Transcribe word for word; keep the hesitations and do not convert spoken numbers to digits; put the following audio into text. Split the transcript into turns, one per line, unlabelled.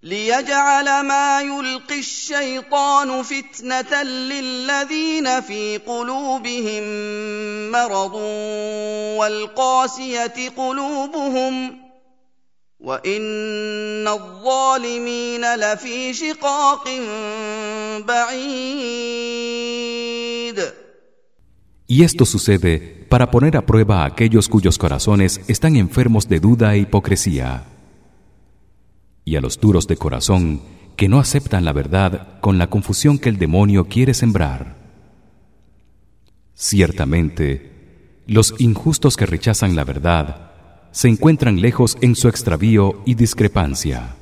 ليجعل ما يلقي الشيطان فتنة للذين في قلوبهم مرض والقاسية قلوبهم وإن الظالمين لفي شقاق بعيد.
Y esto sucede para poner a prueba a aquellos cuyos corazones están enfermos de duda e hipocresía, y a los duros de corazón que no aceptan la verdad con la confusión que el demonio quiere sembrar. Ciertamente, los injustos que rechazan la verdad se encuentran lejos en su extravío y discrepancia.